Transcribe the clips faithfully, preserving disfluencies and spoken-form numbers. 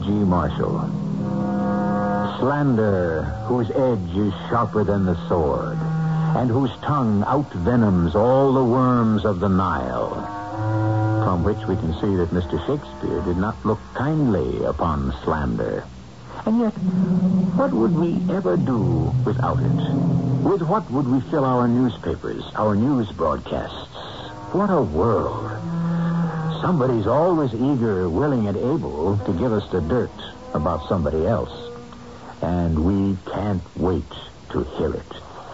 G. Marshall. Slander, whose edge is sharper than the sword, and whose tongue outvenoms all the worms of the Nile. From which we can see that Mister Shakespeare did not look kindly upon slander. And yet, what would we ever do without it? With what would we fill our newspapers, our news broadcasts? What a world. Somebody's always eager, willing, and able to give us the dirt about somebody else. And we can't wait to hear it.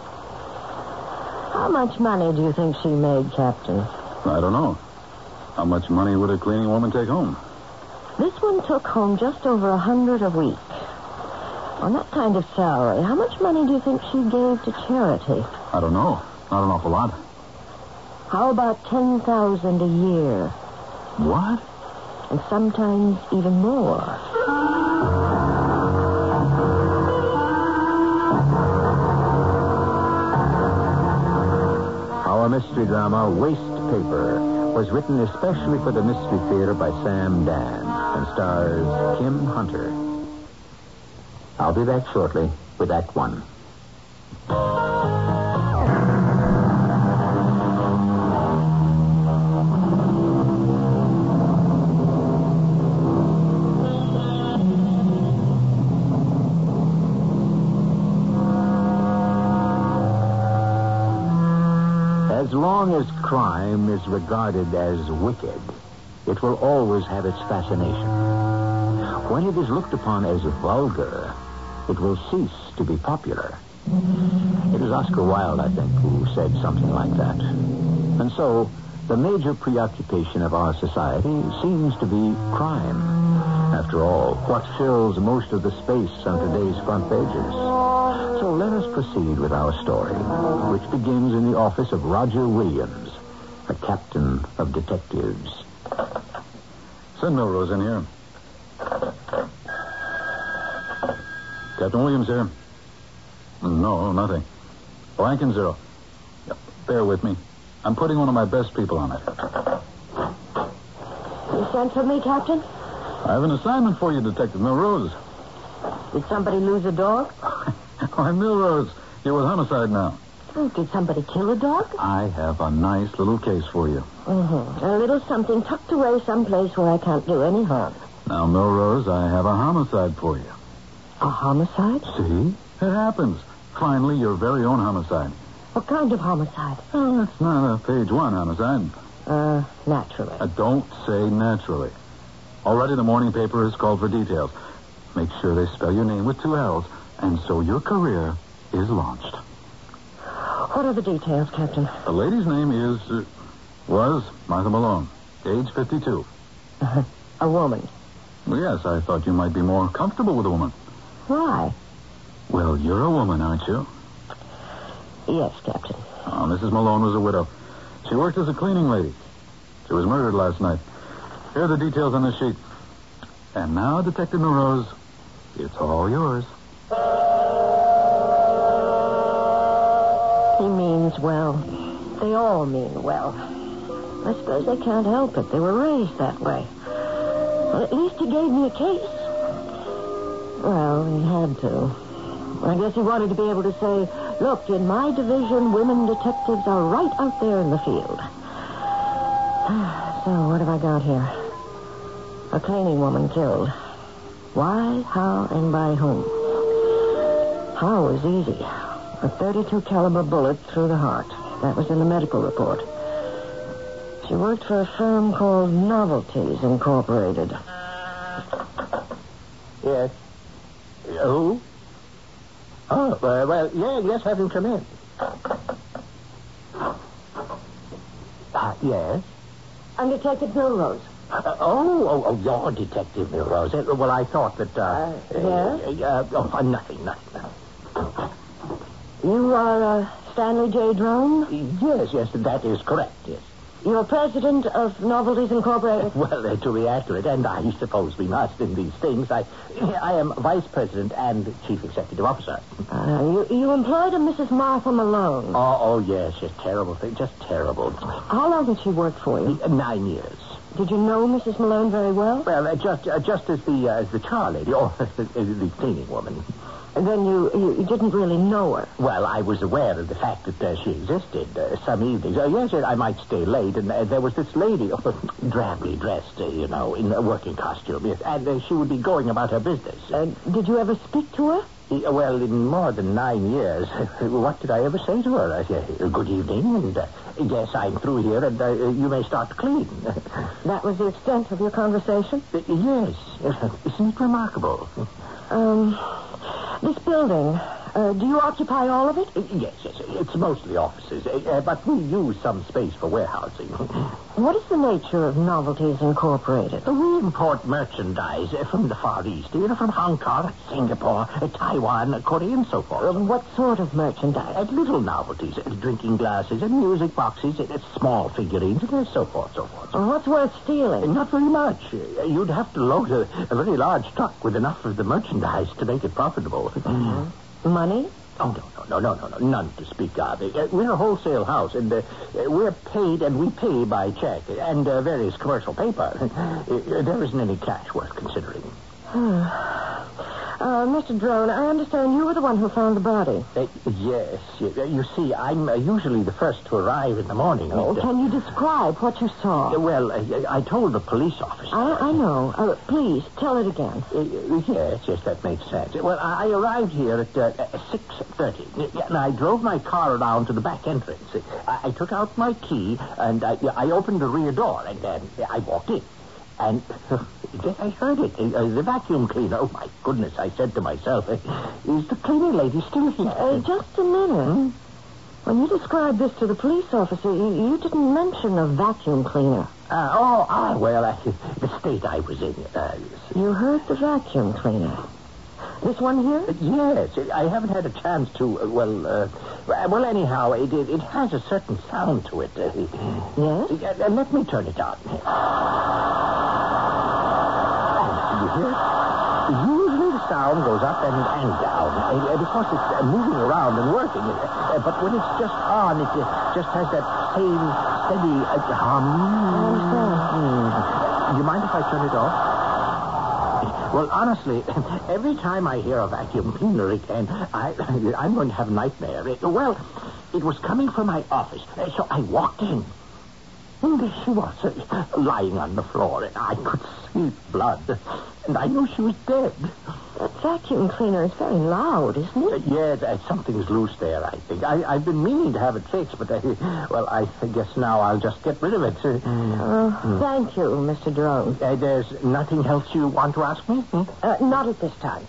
How much money do you think she made, Captain? I don't know. How much money would a cleaning woman take home? This one took home just over a hundred a week. On that kind of salary, how much money do you think she gave to charity? I don't know. Not an awful lot. How about ten thousand a year? What? And sometimes even more. Our mystery drama, Waste Paper, was written especially for the Mystery Theater by Sam Dan and stars Kim Hunter. I'll be back shortly with Act One. As long as crime is regarded as wicked, it will always have its fascination. When it is looked upon as vulgar, it will cease to be popular. It was Oscar Wilde, I think, who said something like that. And so, the major preoccupation of our society seems to be crime. After all, what fills most of the space on today's front pages? So let us proceed with our story, which begins in the office of Roger Williams, a captain of detectives. Send Milrose in here. Captain Williams here. No, nothing. Blank and zero. Yep. Bear with me. I'm putting one of my best people on it. You sent for me, Captain? I have an assignment for you, Detective Milrose. Did somebody lose a dog? Why, Milrose, you're with homicide now. Oh, did somebody kill a dog? I have a nice little case for you. Mm-hmm. A little something tucked away someplace where I can't do any harm. Now, Milrose, I have a homicide for you. A homicide? See? It happens. Finally, your very own homicide. What kind of homicide? Oh, it's not a page one homicide. Uh, naturally. Uh, don't say naturally. Already the morning paper has called for details. Make sure they spell your name with two L's, and so your career is launched. What are the details, Captain? The lady's name is, uh, was Martha Malone, age fifty-two. Uh, a woman? Well, yes, I thought you might be more comfortable with a woman. Why? Well, you're a woman, aren't you? Yes, Captain. Oh, Missus Malone was a widow. She worked as a cleaning lady. She was murdered last night. Here are the details on the sheet. And now, Detective Milrose, it's all yours. He means well. They all mean well. I suppose they can't help it. They were raised that way. Well, at least he gave me a case. Well, he had to. I guess he wanted to be able to say, look, in my division, women detectives are right out there in the field. So, what have I got here? A cleaning woman killed. Why, how, and by whom? How was easy. A thirty-two caliber bullet through the heart. That was in the medical report. She worked for a firm called Novelties Incorporated. Yes. Uh, who? Oh, uh, well, yeah, yes, have him come in. Uh, yes? I'm Detective Milrose. Uh, oh, oh, oh, you're Detective Milrose. Uh, well, I thought that, uh... Uh, yes? Uh, uh, oh, nothing, nothing, nothing. You are uh, Stanley J. Drone? Yes, yes, that is correct, yes. You're president of Novelties Incorporated? Well, uh, to be accurate, and I suppose we must in these things, I I am vice president and chief executive officer. Uh, you, you employed a Missus Martha Malone. Oh, oh, yes, yes, terrible thing, just terrible. How long did she work for you? Uh, Nine years. Did you know Missus Malone very well? Well, uh, just uh, just as the uh, as the char lady, or the, the cleaning woman. And then you, you, you didn't really know her. Well, I was aware of the fact that uh, she existed. Uh, some evenings, uh, yes, I might stay late, and uh, there was this lady, oh, drably dressed, uh, you know, in a working costume, yes, and uh, she would be going about her business. Uh, did you ever speak to her? Uh, well, in more than nine years, what did I ever say to her? I said, uh, good evening, and uh, yes, I'm through here, and uh, you may start to clean. That was the extent of your conversation? Uh, yes. Isn't it remarkable? Um... This building, uh, do you occupy all of it? Uh, yes, yes. It's mostly offices, uh, but we use some space for warehousing. What is the nature of Novelties Incorporated? Uh, we import merchandise uh, from the Far East, you know, from Hong Kong, Singapore, uh, Taiwan, uh, Korea, and so forth. Uh, what sort of merchandise? Uh, little novelties, uh, drinking glasses, and music boxes, uh, small figurines, and uh, so forth, so forth. Uh, what's worth stealing? Uh, not very much. Uh, you'd have to load a, a very large truck with enough of the merchandise to make it profitable. Mm-hmm. Money? Oh, no, no, no, no, no, none to speak of. Uh, we're a wholesale house, and uh, we're paid, and we pay by check, and uh, various commercial paper. Uh, there isn't any cash worth considering. Uh, Mister Drone, I understand you were the one who found the body. Uh, yes. Uh, you see, I'm uh, usually the first to arrive in the morning. Oh, uh, can you describe what you saw? uh, well, uh, I told the police officer. I, I know. Uh, please, tell it again. Uh, yes, yes, that makes sense. Well, I arrived here at uh, six thirty, and I drove my car around to the back entrance. I, I took out my key, and I, I opened the rear door, and then I walked in. And uh, then I heard it. Uh, the vacuum cleaner. Oh, my goodness, I said to myself, uh, is the cleaning lady still here? Uh, just a minute. Hmm? When you described this to the police officer, you, you didn't mention a vacuum cleaner. Uh, oh, ah, well, uh, the state I was in. Uh, you heard the vacuum cleaner. This one here? Uh, yes. I haven't had a chance to, uh, well, uh, well, anyhow, it, it, it has a certain sound to it. Uh, yes? Uh, let me turn it on. You hear it? Usually the sound goes up and, and down uh, because it's uh, moving around and working. Uh, but when it's just on, it uh, just has that same steady uh, hum. I understand. Mm. Do you mind if I turn it off? Well, honestly, every time I hear a vacuum cleaner again, I, I'm going to have a nightmare. It, well, it was coming from my office, uh, so I walked in. And there she was, uh, lying on the floor, and I could see blood. And I knew she was dead. That vacuum cleaner is very loud, isn't it? Uh, yes, uh, something's loose there, I think. I, I've been meaning to have it fixed, but, uh, well, I guess now I'll just get rid of it. Uh, uh, mm. Thank you, Mister Drone. Uh, there's nothing else you want to ask me? Hmm? Uh, not at this time.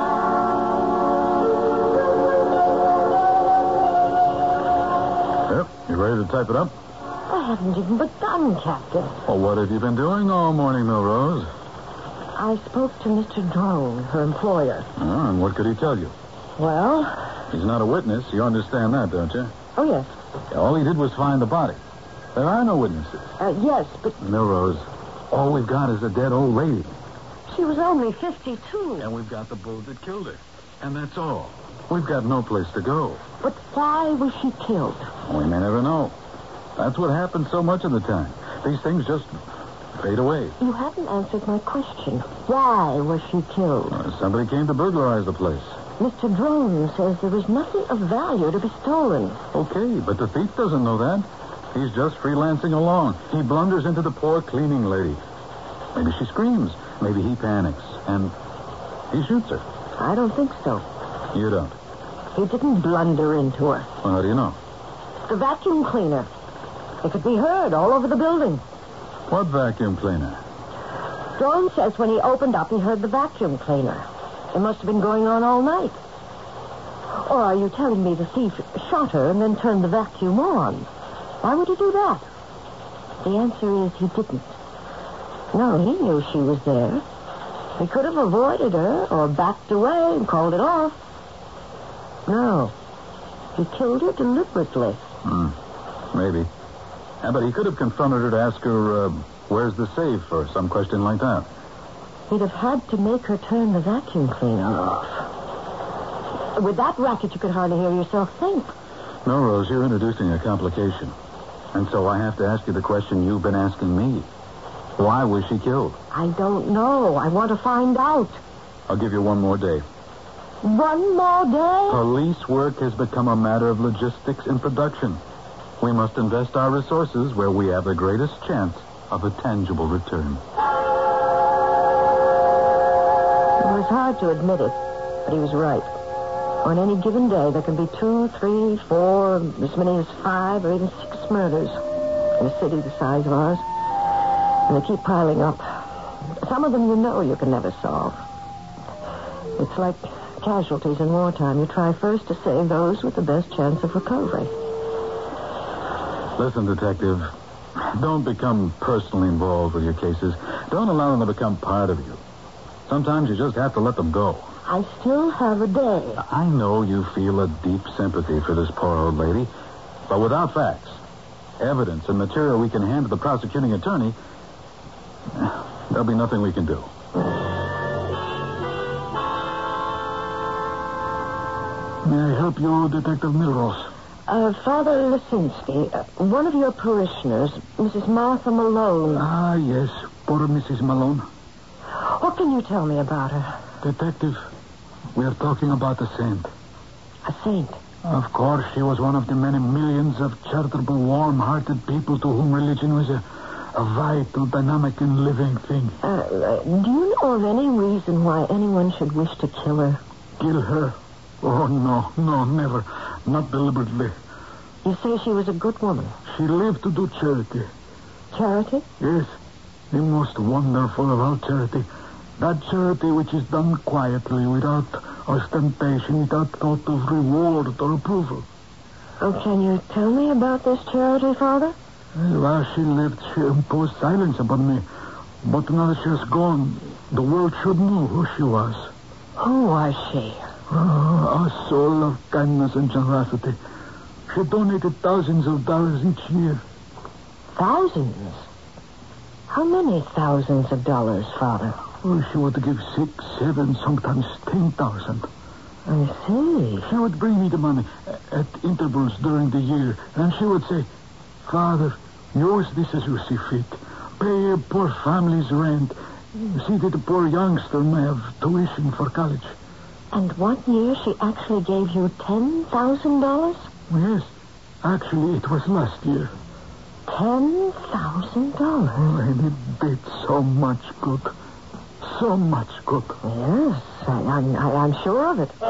Yep, you ready to type it up? I haven't even begun, Captain. Well, what have you been doing all morning, Milrose? I spoke to Mister Drone, her employer. Oh, and what could he tell you? Well? He's not a witness. You understand that, don't you? Oh, yes. All he did was find the body. There are no witnesses. Uh, yes, but... Milrose, all we've got is a dead old lady. She was only fifty-two. And we've got the bullet that killed her. And that's all. We've got no place to go. But why was she killed? We may never know. That's what happens so much of the time. These things just fade away. You haven't answered my question. Why was she killed? Uh, somebody came to burglarize the place. Mister Drone says there is nothing of value to be stolen. Okay, but the thief doesn't know that. He's just freelancing along. He blunders into the poor cleaning lady. Maybe she screams. Maybe he panics. And he shoots her. I don't think so. You don't? He didn't blunder into her. Well, how do you know? The vacuum cleaner. It could be heard all over the building. What vacuum cleaner? Drone says when he opened up, he heard the vacuum cleaner. It must have been going on all night. Or are you telling me the thief shot her and then turned the vacuum on? Why would he do that? The answer is he didn't. No, he knew she was there. He could have avoided her or backed away and called it off. No. He killed her deliberately. Hmm. Maybe. Yeah, but he could have confronted her to ask her, uh, where's the safe, or some question like that. He'd have had to make her turn the vacuum cleaner off. With that racket, you could hardly hear yourself think. No, Rose, you're introducing a complication. And so I have to ask you the question you've been asking me. Why was she killed? I don't know. I want to find out. I'll give you one more day. One more day? Police work has become a matter of logistics and production. We must invest our resources where we have the greatest chance of a tangible return. It was hard to admit it, but he was right. On any given day, there can be two, three, four, as many as five, or even six murders in a city the size of ours. And they keep piling up. Some of them you know you can never solve. It's like casualties in wartime. You try first to save those with the best chance of recovery. Listen, Detective, don't become personally involved with your cases. Don't allow them to become part of you. Sometimes you just have to let them go. I still have a day. I know you feel a deep sympathy for this poor old lady, but without facts, evidence, and material we can hand to the prosecuting attorney, there'll be nothing we can do. May I help you, Detective Milrose? Uh, Father Lisinski, uh, one of your parishioners, Missus Martha Malone. Ah, yes, poor Missus Malone. What can you tell me about her? Detective, we are talking about a saint. A saint? Of course, she was one of the many millions of charitable, warm-hearted people to whom religion was a, a vital, dynamic, and living thing. Uh, uh, do you know of any reason why anyone should wish to kill her? Kill her? Oh, no, no, never. Not deliberately. You say she was a good woman? She lived to do charity. Charity? Yes, the most wonderful of all charity. That charity which is done quietly, without ostentation, without thought of reward or approval. Oh, can you tell me about this charity, Father? While she lived, she imposed silence upon me. But now that she has gone, the world should know who she was. Who was she? Oh, a soul of kindness and generosity. She donated thousands of dollars each year. Thousands? How many thousands of dollars, Father? Oh, she would give six, seven, sometimes ten thousand. I see. She would bring me the money at intervals during the year, and she would say, Father, use this as you see fit. Pay a poor family's rent. See that the poor youngster may have tuition for college. And one year she actually gave you ten thousand dollars? Yes. Actually, it was last year. Ten thousand dollars? Oh, and it did so much good. So much good. Yes, I, I'm, I, I'm sure of it.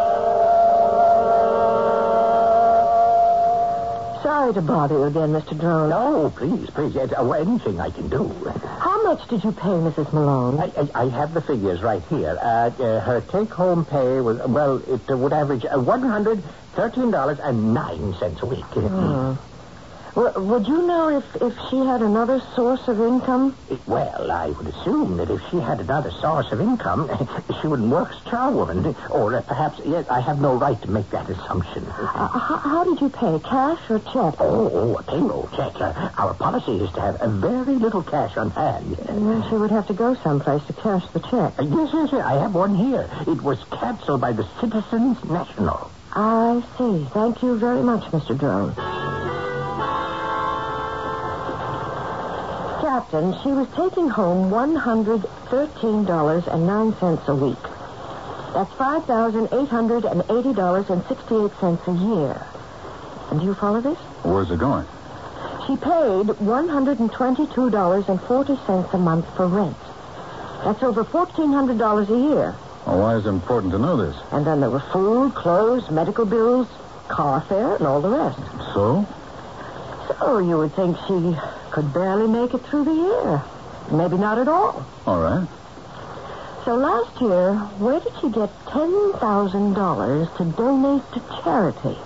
Sorry to bother you again, Mister Drone. No, please, please. Yes, uh, anything I can do. How much did you pay Missus Malone? I, I, I have the figures right here. Uh, uh, her take-home pay was, well, it uh, would average uh, one hundred thirteen dollars and nine cents a week. Hmm. W- would you know if, if she had another source of income? Well, I would assume that if she had another source of income, she wouldn't work as charwoman. Or uh, perhaps, yes, I have no right to make that assumption. Uh, how, how did you pay? Cash or check? Oh, oh, a payroll check. Uh, our policy is to have a very little cash on hand. Well, she would have to go someplace to cash the check. Uh, yes, yes, yes, I have one here. It was canceled by the Citizens National. I see. Thank you very much, Mister Drone. Captain, she was taking home one hundred thirteen dollars and nine cents a week. That's five thousand eight hundred eighty dollars and sixty-eight cents a year. And do you follow this? Where's it going? She paid one hundred twenty-two dollars and forty cents a month for rent. That's over fourteen hundred dollars a year. Well, why is it important to know this? And then there were food, clothes, medical bills, car fare, and all the rest. So? So you would think she could barely make it through the year. Maybe not at all. All right. So last year, where did she get ten thousand dollars to donate to charity?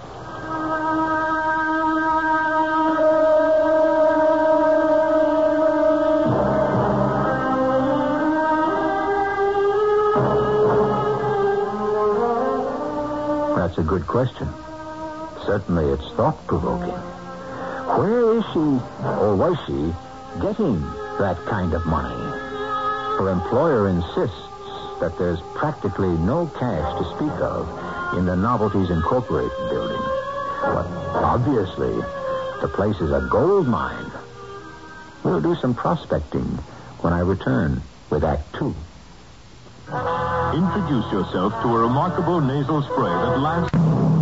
That's a good question. Certainly it's thought-provoking. Where is she, or was she, getting that kind of money? Her employer insists that there's practically no cash to speak of in the Novelties Incorporated building. But obviously, the place is a gold mine. We'll do some prospecting when I return with Act Two. Introduce yourself to a remarkable nasal spray that lasts...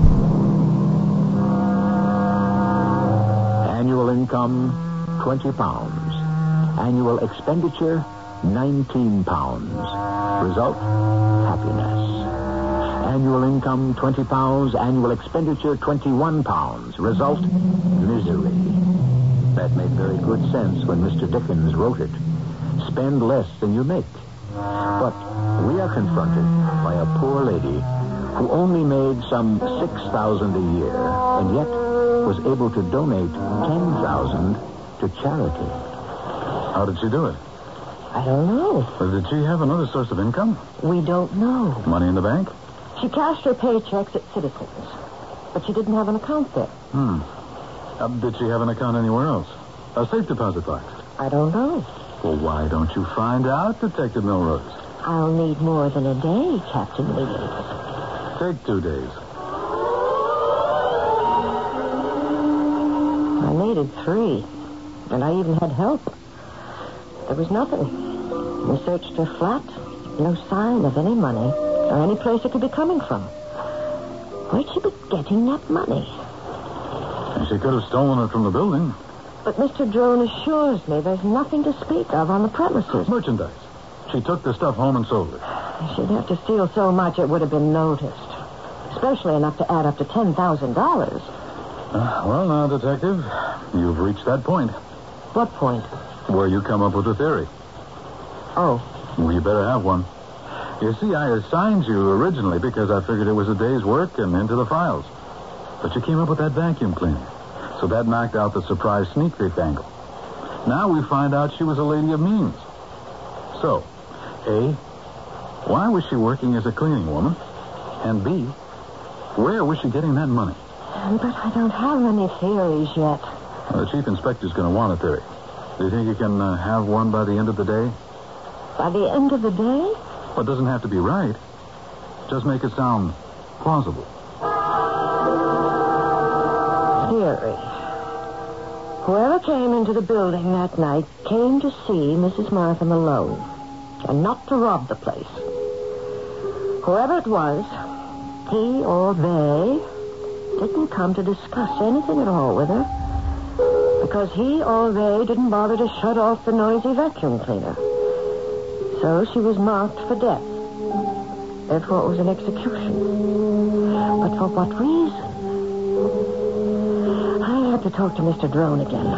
Annual income, twenty pounds. Annual expenditure, nineteen pounds. Result, happiness. Annual income, twenty pounds. Annual expenditure, twenty-one pounds. Result, misery. That made very good sense when Mister Dickens wrote it. Spend less than you make. But we are confronted by a poor lady who only made some six thousand dollars a year, and yet was able to donate ten thousand dollars to charity. How did she do it? I don't know. Well, did she have another source of income? We don't know. Money in the bank? She cashed her paychecks at Citizens, but she didn't have an account there. Hmm. Uh, did she have an account anywhere else? A safe deposit box? I don't know. Well, why don't you find out, Detective Milrose? I'll need more than a day, Captain Williams. Take two days. I needed three, and I even had help. There was nothing. We searched her flat. No sign of any money or any place it could be coming from. Where'd she be getting that money? And she could have stolen it from the building. But Mister Drone assures me there's nothing to speak of on the premises. Merchandise. She took the stuff home and sold it. She'd have to steal so much it would have been noticed. Especially enough to add up to ten thousand dollars. Uh, well, now, Detective, you've reached that point. What point? Where you come up with a theory. Oh. Well, you better have one. You see, I assigned you originally because I figured it was a day's work and into the files. But you came up with that vacuum cleaner. So that knocked out the surprise sneak thief angle. Now we find out she was a lady of means. So, A, why was she working as a cleaning woman? And B, where was she getting that money? But I don't have any theories yet. Well, the chief inspector's going to want a theory. Do you think you can uh, have one by the end of the day? By the end of the day? Well, it doesn't have to be right. Just make it sound plausible. Theory. Whoever came into the building that night came to see Missus Martha Malone, and not to rob the place. Whoever it was, he or they didn't come to discuss anything at all with her, because he or they didn't bother to shut off the noisy vacuum cleaner. So she was marked for death. Therefore, it was an execution. But for what reason? I had to talk to Mister Drone again.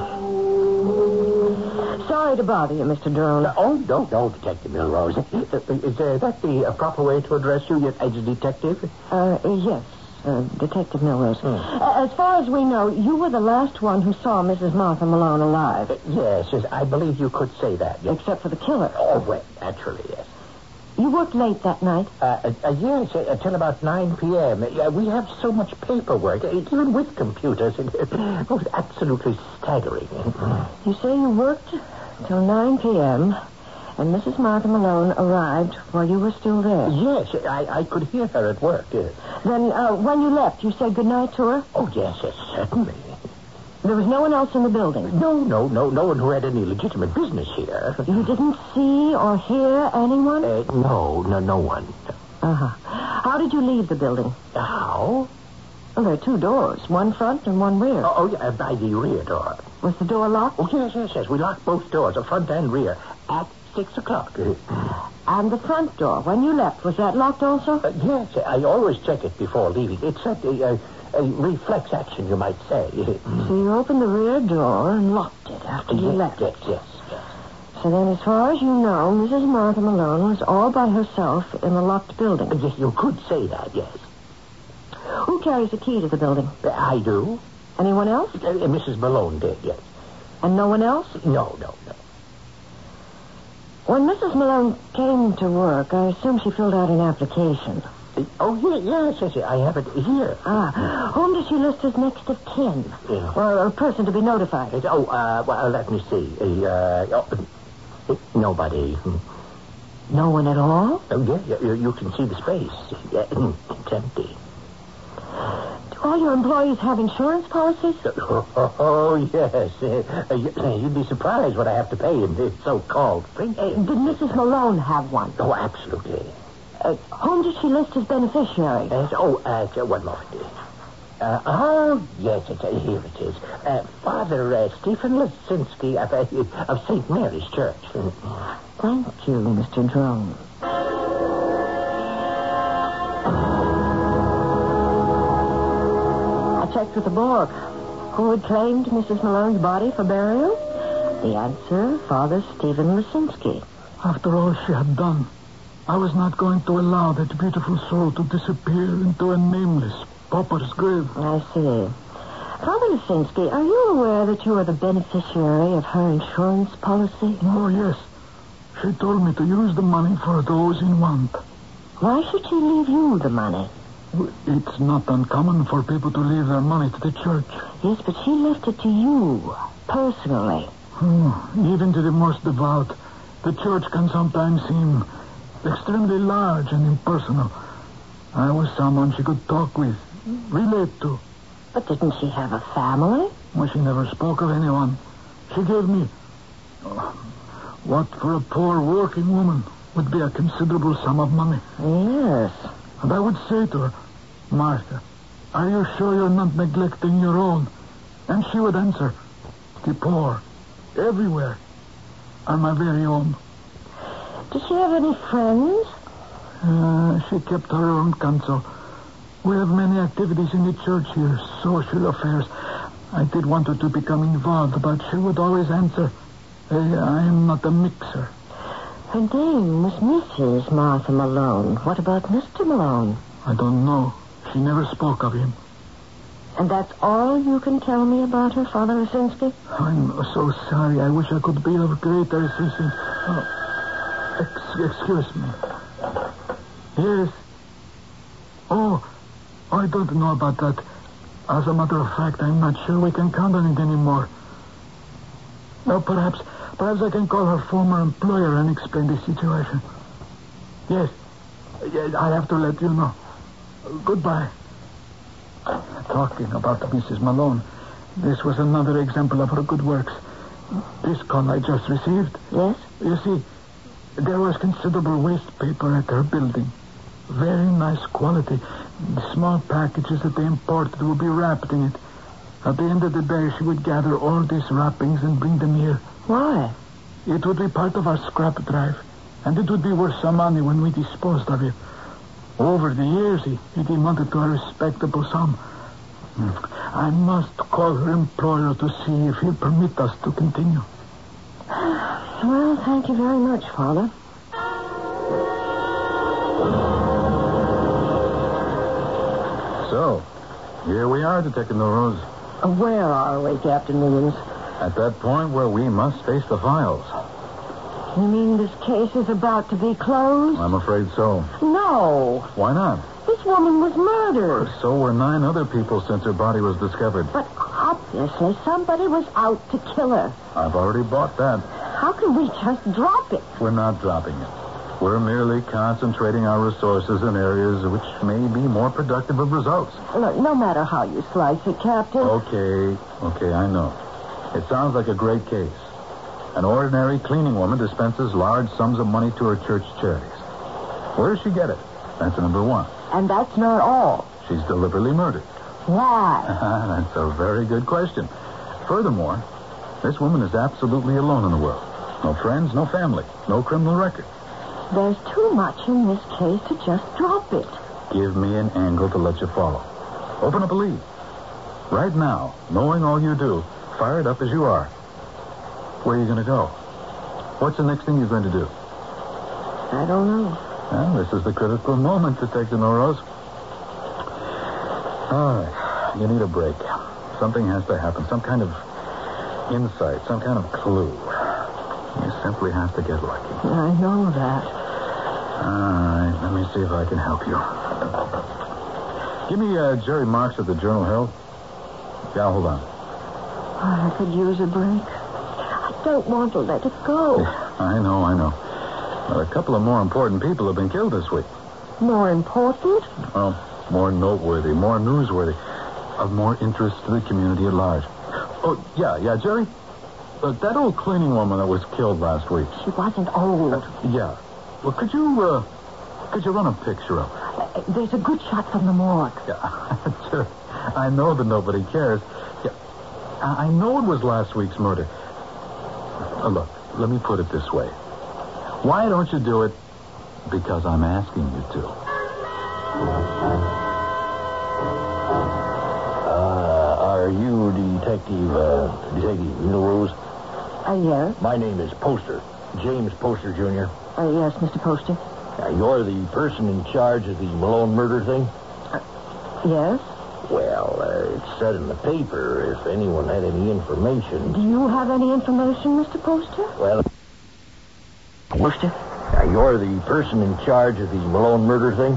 Sorry to bother you, Mister Drone. Uh, oh, no, no, Detective Milrose. Uh, is uh, that the uh, proper way to address you as a detective? Uh, yes, uh, Detective Milrose. Hmm. Uh, as far as we know, you were the last one who saw Missus Martha Malone alive. Uh, yes, yes, I believe you could say that, yes. Except for the killer. Oh, well, naturally, yes. You worked late that night? Uh, uh, uh, yes, uh, until about nine p.m. Uh, we have so much paperwork, uh, even with computers. It, it was absolutely staggering. You say you worked till nine p.m., and Missus Martha Malone arrived while you were still there? Yes, I, I could hear her at work. Yes. Then uh, when you left, you said goodnight to her? Oh, yes, yes, certainly. There was no one else in the building? No, no, no, no one who had any legitimate business here. You didn't see or hear anyone? Uh, no, no, no one. Uh-huh. How did you leave the building? How? Well, there are two doors, one front and one rear. Oh, oh yeah, uh, by the rear door. Was the door locked? Oh, yes, yes, yes. We locked both doors, the front and rear, at six o'clock. And the front door, when you left, was that locked also? Uh, yes, I always check it before leaving. It's a, a, a reflex action, you might say. So you opened the rear door and locked it after you yes, left? Yes, yes, yes. So then, as far as you know, Missus Martha Malone was all by herself in the locked building? Uh, yes, you could say that, yes. Who carries the key to the building? Uh, I do. Anyone else? Uh, uh, Missus Malone did, yes. And no one else? No, no, no. When Missus Malone came to work, I assume she filled out an application. Uh, oh, yeah, yes, yes, yes, I have it here. Ah, whom does she list as next of kin? Yeah. Or a person to be notified? It's, oh, uh, well, let me see. Uh, uh, oh, uh, nobody. No one at all? Oh, yeah, yeah, you, you can see the space. Yeah, it's empty. Do I all your employees have insurance policies? Oh, oh, oh, yes. Uh, uh, you'd be surprised what I have to pay in this so-called free aid. Did Missus Malone have one? Oh, absolutely. Uh, whom did she list as beneficiary? Yes, oh, uh, one moment. Uh, oh, yes, it's, uh, here it is. Uh, Father uh, Stephen Lisinski of, uh, of Saint Mary's Church. Thank you, Mister Drone. I checked with the morgue. Who had claimed Missus Malone's body for burial? The answer, Father Stephen Lisinski. After all she had done, I was not going to allow that beautiful soul to disappear into a nameless pauper's grave. I see. Father Lisinski, are you aware that you are the beneficiary of her insurance policy? Oh, yes. She told me to use the money for those in want. Why should she leave you the money? It's not uncommon for people to leave their money to the church. Yes, but she left it to you, personally. Oh, even to the most devout, the church can sometimes seem extremely large and impersonal. I was someone she could talk with, relate to. But didn't she have a family? Well, she never spoke of anyone. She gave me uh, what for a poor working woman would be a considerable sum of money. Yes. And I would say to her, Martha, are you sure you're not neglecting your own? And she would answer, the poor, everywhere, are my very own. Does she have any friends? Uh, she kept her own counsel. We have many activities in the church here, social affairs. I did want her to become involved, but she would always answer, hey, I am not a mixer. Her name was Missus Martha Malone. What about Mister Malone? I don't know. She never spoke of him. And that's all you can tell me about her, Father Lisinski? I'm so sorry. I wish I could be of greater assistance. Oh, ex- excuse me. Yes. Oh, I don't know about that. As a matter of fact, I'm not sure we can count on it anymore. Now, perhaps... Perhaps I can call her former employer and explain the situation. Yes. Yes, I have to let you know. Goodbye. Talking about Missus Malone, this was another example of her good works. This call I just received. Yes? You see, there was considerable waste paper at her building. Very nice quality. The small packages that they imported would be wrapped in it. At the end of the day, she would gather all these wrappings and bring them here. Why? It would be part of our scrap drive, and it would be worth some money when we disposed of it. Over the years, he, it amounted to a respectable sum. I must call her employer to see if he'll permit us to continue. Well, thank you very much, Father. So, here we are, Detective Melrose. Uh, Where are we, Captain Williams? At that point where we must face the files. You mean this case is about to be closed? I'm afraid so. No. Why not? This woman was murdered. So were nine other people since her body was discovered. But obviously somebody was out to kill her. I've already bought that. How can we just drop it? We're not dropping it. We're merely concentrating our resources in areas which may be more productive of results. Look, no matter how you slice it, Captain. Okay, okay, I know. It sounds like a great case. An ordinary cleaning woman dispenses large sums of money to her church charities. Where does she get it? That's number one. And that's not all. She's deliberately murdered. Why? That's a very good question. Furthermore, this woman is absolutely alone in the world. No friends, no family, no criminal record. There's too much in this case to just drop it. Give me an angle to let you follow. Open up a lead. Right now, knowing all you do, fired up as you are, where are you going to go? What's the next thing you're going to do? I don't know. Well, this is the critical moment, Detective Melrose. All right. You need a break. Something has to happen. Some kind of insight, some kind of clue. You simply have to get lucky. I know that. All right. Let me see if I can help you. Give me uh, Jerry Marks of the Journal Herald. Yeah, hold on. I could use a break. I don't want to let it go. I know, I know. But a couple of more important people have been killed this week. More important? Well, more noteworthy, more newsworthy. of more interest to the community at large. Oh, yeah, yeah, Jerry? Uh, that old cleaning woman that was killed last week. She wasn't old. Uh, yeah. Well, could you, uh, could you run a picture of her? Uh, there's a good shot from the morgue. Yeah, Jerry, I know that nobody cares. Yeah, I I know it was last week's murder. Uh, look, let me put it this way. Why don't you do it? Because I'm asking you to. Uh, are you Detective, uh, Detective Neil Rose? Uh, yes. My name is Poster, James Poster, Junior Uh, yes, Mister Poster. Uh, you're the person in charge of the Malone murder thing? Yes? Well, uh, it said in the paper if anyone had any information. Do you have any information, Mister Poster? Well, Poster? uh, you're the person in charge of the Malone murder thing?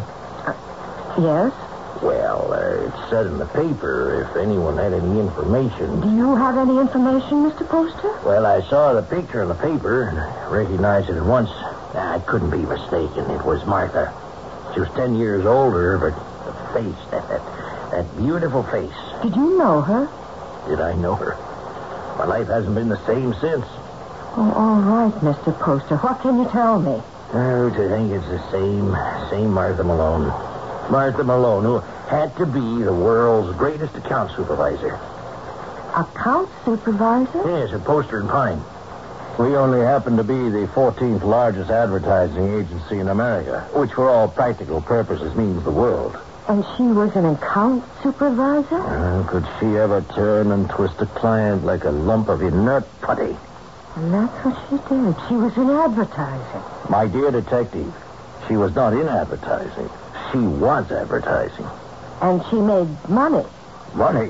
Yes? Well, uh, it said in the paper if anyone had any information. Do you have any information, Mister Poster? Well, I saw the picture in the paper and recognized it at once. I couldn't be mistaken. It was Martha. She was ten years older, but the face, that, that, that beautiful face. Did you know her? Did I know her? My life hasn't been the same since. Oh, all right, Mister Poster. What can you tell me? Oh, to think it's the same, same Martha Malone. Martha Malone, who had to be the world's greatest account supervisor. Account supervisor? Yes, at Poster and Pine. We only happen to be the fourteenth largest advertising agency in America, which for all practical purposes means the world. And she was an account supervisor? Uh, could she ever turn and twist a client like a lump of inert putty? And that's what she did. She was in advertising. My dear detective, she was not in advertising. She was advertising. And she made money. Money?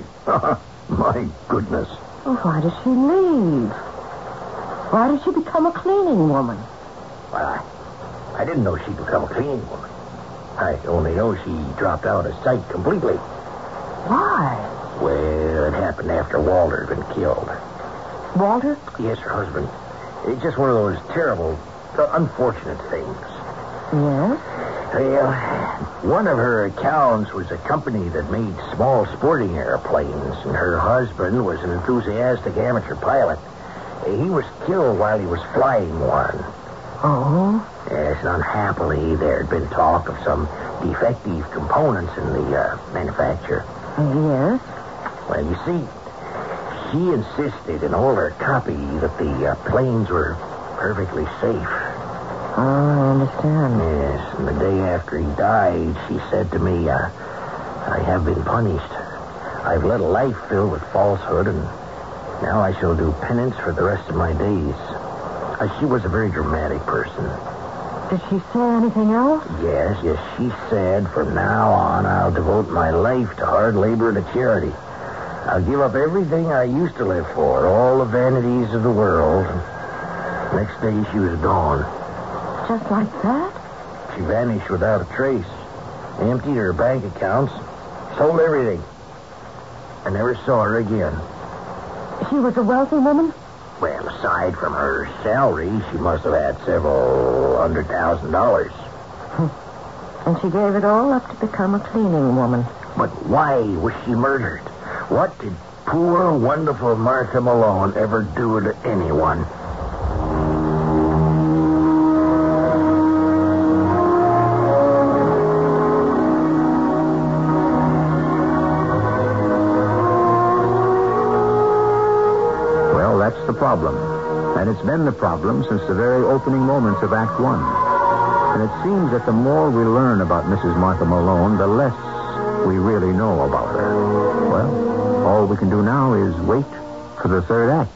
My goodness. Well, why did she leave? Why did she become a cleaning woman? Well, I, I didn't know she'd become a cleaning woman. I only know she dropped out of sight completely. Why? Well, it happened after Walter had been killed. Walter? Yes, her husband. It's just one of those terrible, uh, unfortunate things. Yes? Well, one of her accounts was a company that made small sporting airplanes, and her husband was an enthusiastic amateur pilot. He was killed while he was flying one. Oh? Yes, and unhappily, there had been talk of some defective components in the uh, manufacture. Yes? Well, you see, she insisted in all her copy that the uh, planes were perfectly safe. Oh, I understand. Yes, and the day after he died, she said to me, uh, I have been punished. I've led a life filled with falsehood, and now I shall do penance for the rest of my days. Uh, she was a very dramatic person. Did she say anything else? Yes, yes, she said, from now on, I'll devote my life to hard labor and to charity. I'll give up everything I used to live for, all the vanities of the world. Next day, she was gone. Just like that? She vanished without a trace. Emptied her bank accounts. Sold everything. I never saw her again. She was a wealthy woman? Well, aside from her salary, she must have had several hundred thousand dollars. And she gave it all up to become a cleaning woman. But why was she murdered? What did poor, wonderful Martha Malone ever do to anyone? The problem. And it's been the problem since the very opening moments of Act One. And it seems that the more we learn about Missus Martha Malone, the less we really know about her. Well, all we can do now is wait for the third act.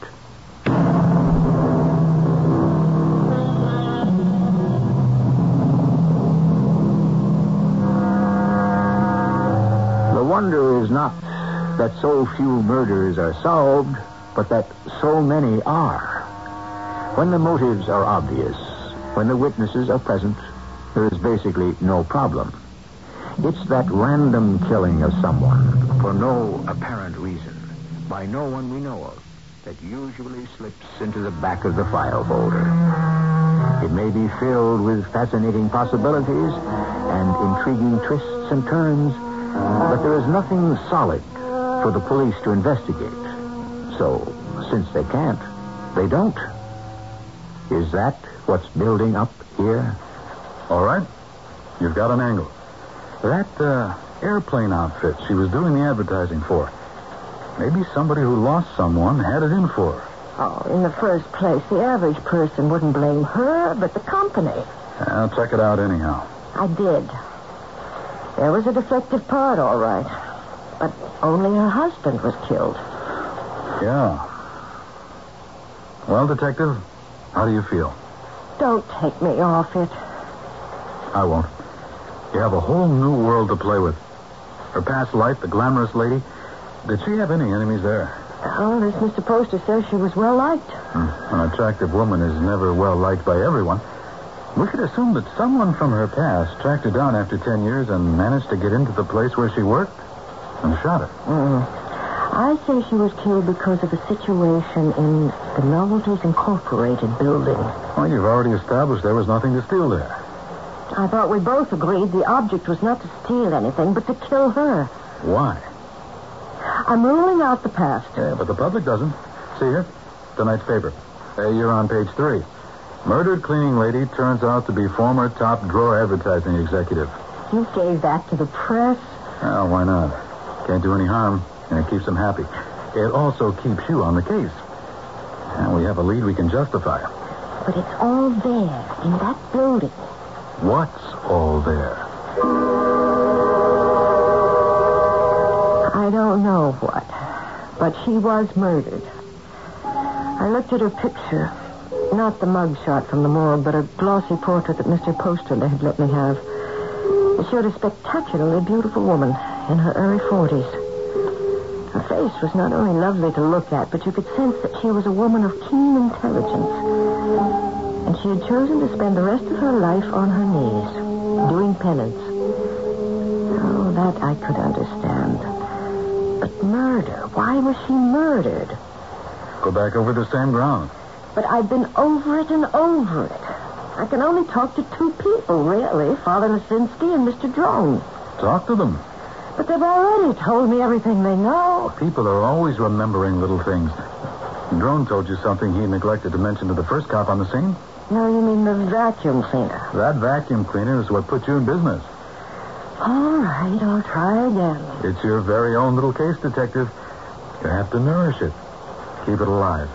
The wonder is not that so few murders are solved, but that so many are. When the motives are obvious, when the witnesses are present, there is basically no problem. It's that random killing of someone for no apparent reason, by no one we know of, that usually slips into the back of the file folder. It may be filled with fascinating possibilities and intriguing twists and turns, but there is nothing solid, for the police to investigate. So, since they can't, they don't. Is that what's building up here? All right. You've got an angle. That uh, airplane outfit she was doing the advertising for. Maybe somebody who lost someone had it in for her. Oh, in the first place, the average person wouldn't blame her, but the company. I'll check it out anyhow. I did. There was a defective part, all right. But only her husband was killed. Yeah. Well, Detective, how do you feel? Don't take me off it. I won't. You have a whole new world to play with. Her past life, the glamorous lady. Did she have any enemies there? Oh, this Mister Poster says she was well liked. Hmm. An attractive woman is never well liked by everyone. We could assume that someone from her past tracked her down after ten years and managed to get into the place where she worked and shot her. Mm. I say she was killed because of a situation in the Novelties Incorporated building. Well, you've already established there was nothing to steal there. I thought we both agreed the object was not to steal anything, but to kill her. Why? I'm ruling out the past. Yeah, but the public doesn't. See here? Tonight's paper. Uh, you're on page three. Murdered cleaning lady turns out to be former top drawer advertising executive. You gave that to the press? Well, why not? Can't do any harm, and it keeps them happy. It also keeps you on the case. And we have a lead we can justify. But it's all there, in that building. What's all there? I don't know what, but she was murdered. I looked at her picture. Not the mugshot from the morgue, but a glossy portrait that Mister Posterley had let me have. It showed a spectacularly beautiful woman in her early forties. Her face was not only lovely to look at, but you could sense that she was a woman of keen intelligence. And she had chosen to spend the rest of her life on her knees, doing penance. Oh, that I could understand. But murder, why was she murdered? Go back over the same ground. But I've been over it and over it. I can only talk to two people, really. Father Lisinski and Mister Drone. Talk to them. But they've already told me everything they know. People are always remembering little things. Drone told you something he neglected to mention to the first cop on the scene? No, you mean the vacuum cleaner. That vacuum cleaner is what put you in business. All right, I'll try again. It's your very own little case, Detective. You have to nourish it. Keep it alive.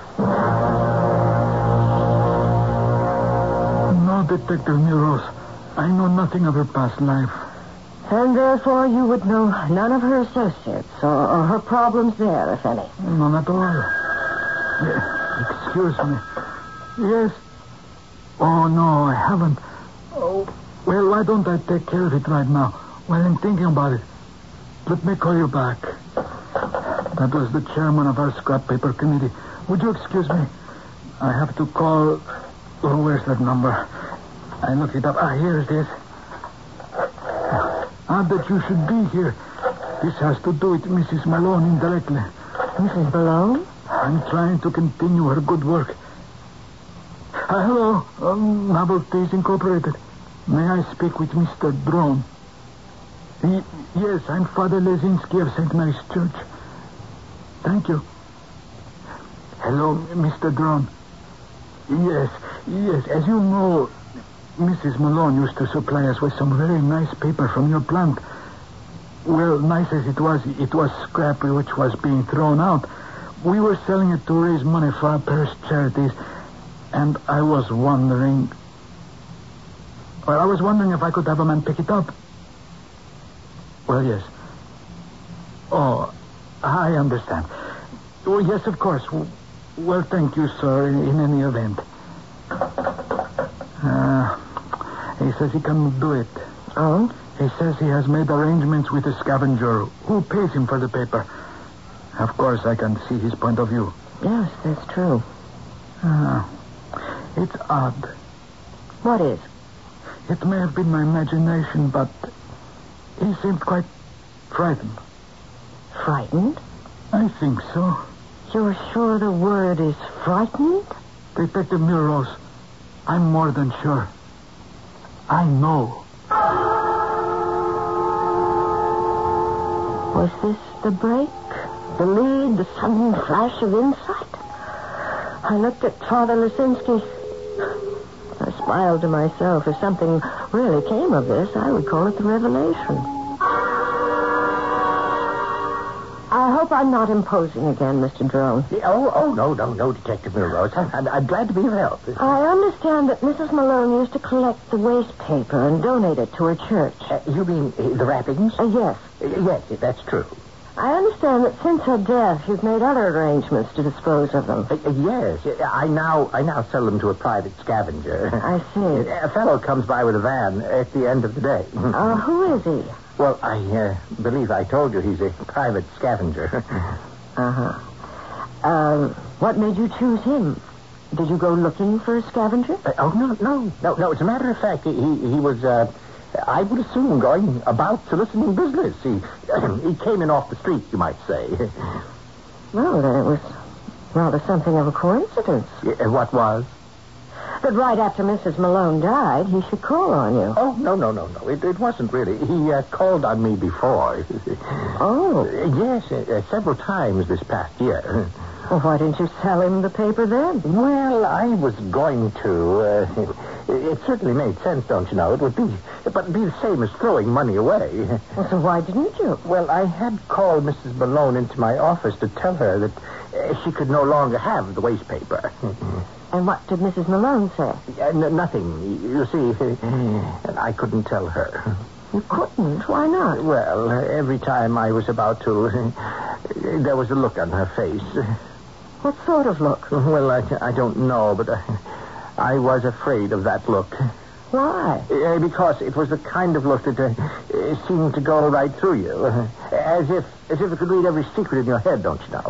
No, Detective Muros. I know nothing of her past life. And therefore you would know none of her associates or, or her problems there, if any. None at all. Yeah, excuse me. Yes. Oh, no, I haven't. Oh, well, why don't I take care of it right now while I'm thinking about it? Let me call you back. That was the chairman of our scrap paper committee. Would you excuse me? I have to call... Oh, where's that number? I looked it up. Ah, here it is. Ah, that you should be here. This has to do with Missus Malone indirectly. Missus Malone? I'm trying to continue her good work. Uh, hello, um, Novelties Incorporated. May I speak with Mister Drone? Y- yes, I'm Father Lezinski of Saint Mary's Church. Thank you. Hello, Mister Drone. Yes, yes, as you know, Missus Malone used to supply us with some very nice paper from your plant. Well, nice as it was, it was scrap which was being thrown out. We were selling it to raise money for our parish charities, and I was wondering... Well, I was wondering if I could have a man pick it up. Well, yes. Oh, I understand. Oh, yes, of course. Well, thank you, sir, in, in any event. Uh, he says he can do it. Oh? He says he has made arrangements with a scavenger who pays him for the paper. Of course, I can see his point of view. Yes, that's true. Uh, it's odd. What is? It may have been my imagination, but he seemed quite frightened. Frightened? I think so. You're sure the word is frightened? Detective Muros, I'm more than sure. I know. Was this the break? The lead, the sudden flash of insight. I looked at Father Lisinski. I smiled to myself. If something really came of this, I would call it the revelation. I hope I'm not imposing again, Mister Drone. Oh, oh, no, no, no, Detective Milrose. I'm, I'm glad to be of help. I understand that Missus Malone used to collect the waste paper and donate it to her church. Uh, you mean uh, the wrappings? Uh, yes. Uh, yes, that's true. I understand that since her death, you've made other arrangements to dispose of them. Uh, uh, yes, uh, I now I now sell them to a private scavenger. I see. A fellow comes by with a van at the end of the day. Uh, who is he? Well, I uh, believe I told you he's a private scavenger. Uh-huh. Um, what made you choose him? Did you go looking for a scavenger? Uh, oh, no, no, no, no. As a matter of fact, he he was, uh, I would assume, going about soliciting business. He, he came in off the street, you might say. Well, then it was rather something of a coincidence. Yeah, what was? That right after Missus Malone died, he should call on you. Oh, no, no, no, no. It, it wasn't really. He uh, called on me before. Oh. Uh, yes, uh, several times this past year. Well, why didn't you sell him the paper then? Well, I was going to. Uh, it certainly made sense, don't you know? It would be, but it'd be the same as throwing money away. Well, so why didn't you? Well, I had called Missus Malone into my office to tell her that uh, she could no longer have the waste paper. And what did Missus Malone say? Uh, n- nothing. You see, and I couldn't tell her. You couldn't? Why not? Well, every time I was about to, there was a look on her face. What sort of look? Well, I, I don't know, but I, I was afraid of that look. Why? Uh, because it was the kind of look that uh, seemed to go right through you. Uh, as if as if it could read every secret in your head, don't you know?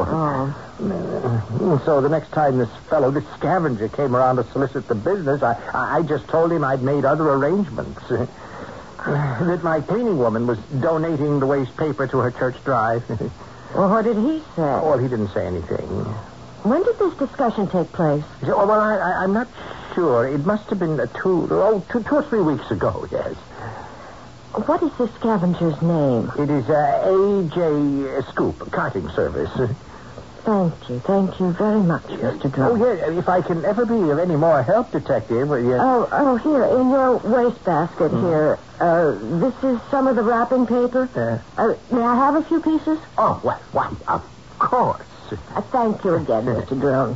Oh. Uh, so the next time this fellow, this scavenger, came around to solicit the business, I, I just told him I'd made other arrangements. Uh, that my cleaning woman was donating the waste paper to her church drive. Well, what did he say? Well, he didn't say anything. When did this discussion take place? Oh, well, I, I, I'm not sure. It must have been uh, two, oh, two, two or three weeks ago, yes. What is this scavenger's name? It is uh, A J Scoop, carting service. Thank you. Thank you very much, Mister Drone. Oh, yeah, if I can ever be of any more help, Detective. Uh, yes. Oh, oh, here, in your wastebasket mm. here. Uh, this is some of the wrapping paper. Uh, uh, may I have a few pieces? Oh, why, why of course. Uh, thank you again, Mister Drone.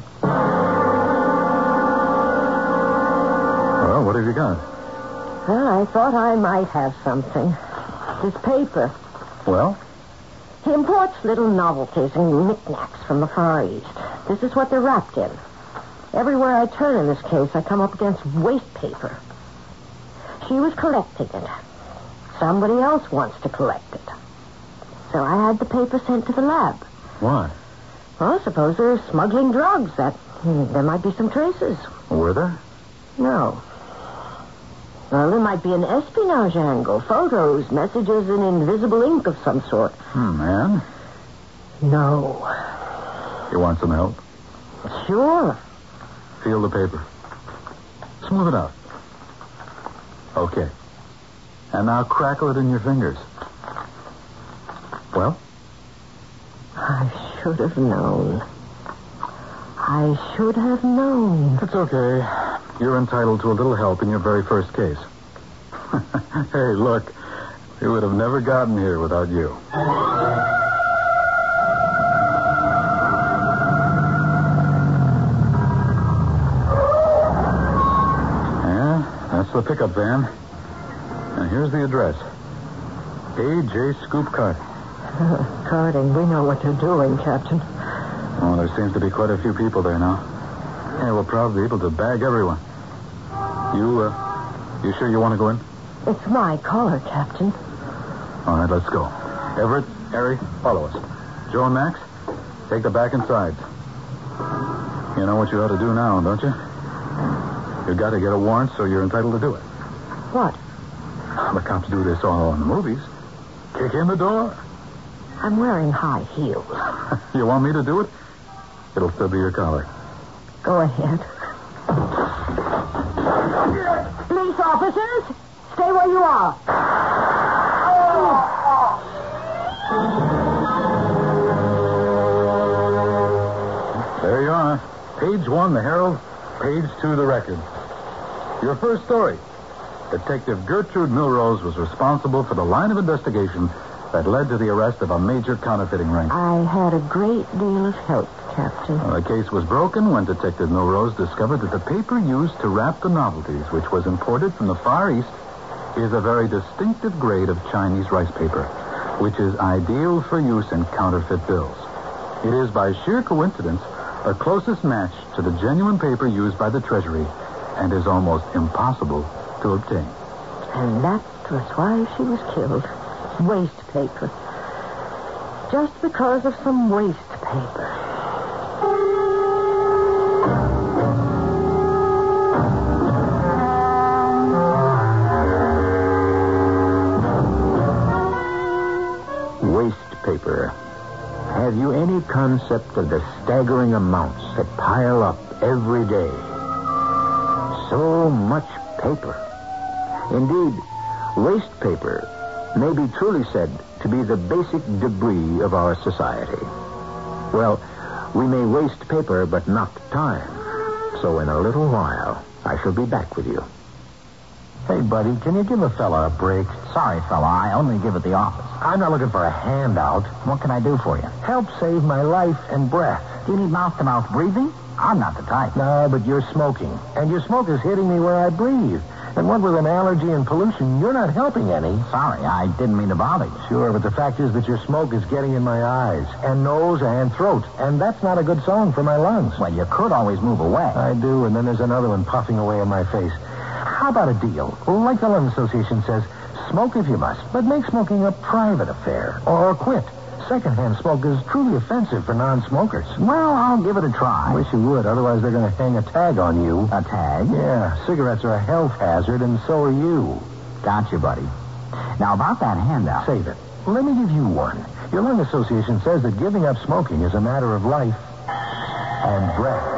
Well, what have you got? Well, I thought I might have something. This paper. Well? He imports little novelties and knickknacks from the Far East. This is what they're wrapped in. Everywhere I turn in this case, I come up against waste paper. She was collecting it. Somebody else wants to collect it. So I had the paper sent to the lab. Why? Well, suppose they're smuggling drugs. That hmm, there might be some traces. Were there? No. Well, there might be an espionage angle. Photos, messages in invisible ink of some sort. Hmm, man. No. You want some help? Sure. Feel the paper. Smooth it out. Okay. And now crackle it in your fingers. Well? I should have known. I should have known. It's okay. You're entitled to a little help in your very first case. Hey, look. We would have never gotten here without you. Yeah, that's the pickup van. And here's the address. A J Scoop Cart. Carting, we know what you're doing, Captain. Oh, there seems to be quite a few people there now. Yeah, we'll probably be able to bag everyone. You, uh, you sure you want to go in? It's my collar, Captain. All right, let's go. Everett, Harry, follow us. Joe and Max, take the back and sides. You know what you ought to do now, don't you? You've got to get a warrant, so you're entitled to do it. What? The cops do this all in the movies. Kick in the door. I'm wearing high heels. You want me to do it? It'll still be your collar. Go ahead. Police officers, stay where you are. Page one, the Herald. Page two, the Record. Your first story. Detective Gertrude Milrose was responsible for the line of investigation that led to the arrest of a major counterfeiting ring. I had a great deal of help, Captain. Well, the case was broken when Detective Milrose discovered that the paper used to wrap the novelties, which was imported from the Far East, is a very distinctive grade of Chinese rice paper, which is ideal for use in counterfeit bills. It is, by sheer coincidence, a closest match to the genuine paper used by the Treasury and is almost impossible to obtain. And that was why she was killed. Waste paper. Just because of some waste paper. Waste paper. Have you any concept of the staggering amounts that pile up every day? So much paper. Indeed, waste paper may be truly said to be the basic debris of our society. Well, we may waste paper, but not time. So in a little while, I shall be back with you. Hey, buddy, can you give a fella a break? Sorry, fella, I only give at the office. I'm not looking for a handout. What can I do for you? Help save my life and breath. Do you need mouth-to-mouth breathing? I'm not the type. No, but you're smoking. And your smoke is hitting me where I breathe. And what with an allergy and pollution, you're not helping any. Sorry, I didn't mean to bother you. Sure, but the fact is that your smoke is getting in my eyes, and nose, and throat. And that's not a good song for my lungs. Well, you could always move away. I do, and then there's another one puffing away in my face. How about a deal? Like the Lung Association says, smoke if you must, but make smoking a private affair. Or quit. Secondhand smoke is truly offensive for non-smokers. Well, I'll give it a try. Wish you would, otherwise they're going to hang a tag on you. A tag? Yeah, cigarettes are a health hazard, and so are you. Gotcha, buddy. Now, about that handout. Save it. Let me give you one. Your Lung Association says that giving up smoking is a matter of life and breath.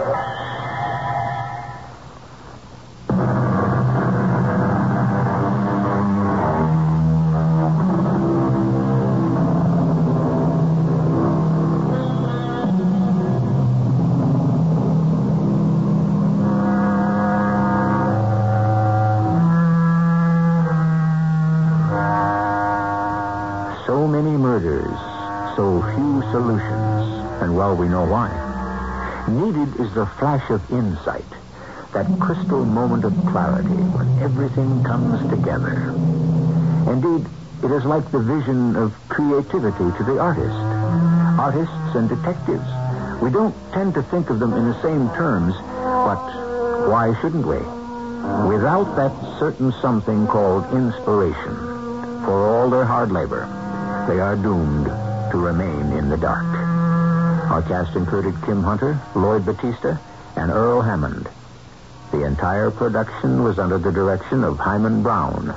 So many murders, so few solutions, and well, we know why. Needed is the flash of insight, that crystal moment of clarity when everything comes together. Indeed, it is like the vision of creativity to the artist. Artists and detectives, we don't tend to think of them in the same terms, but why shouldn't we? Without that certain something called inspiration, for all their hard labor, they are doomed to remain in the dark. Our cast included Kim Hunter, Lloyd Batista, and Earl Hammond. The entire production was under the direction of Hyman Brown.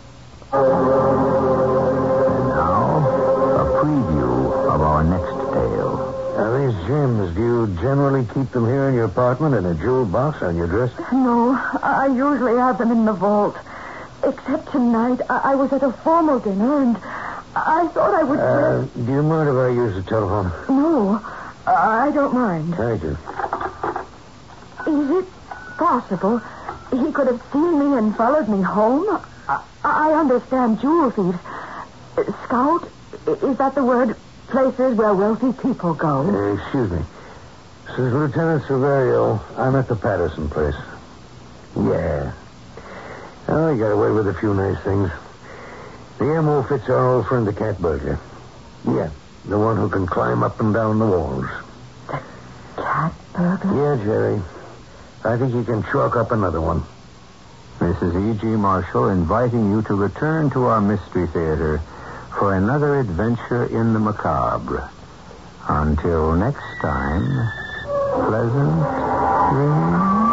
And now, a preview of our next tale. Now, these gems, do you generally keep them here in your apartment in a jewel box on your dresser? No, I usually have them in the vault. Except tonight, I, I was at a formal dinner, and I thought I would... Uh, do you mind if I use the telephone? No, I don't mind. Thank you. Is it possible he could have seen me and followed me home? I, I understand jewel thieves. Uh, Scout, is that the word? Places where wealthy people go. Uh, excuse me. This is Lieutenant Silverio. I'm at the Patterson place. Yeah. Oh, I got away with a few nice things. The M O fits our old friend, the cat burglar. Yeah, the one who can climb up and down the walls. The cat burglar? Yeah, Jerry. I think you can chalk up another one. Missus E G. Marshall inviting you to return to our Mystery Theater for another adventure in the macabre. Until next time, pleasant dreams.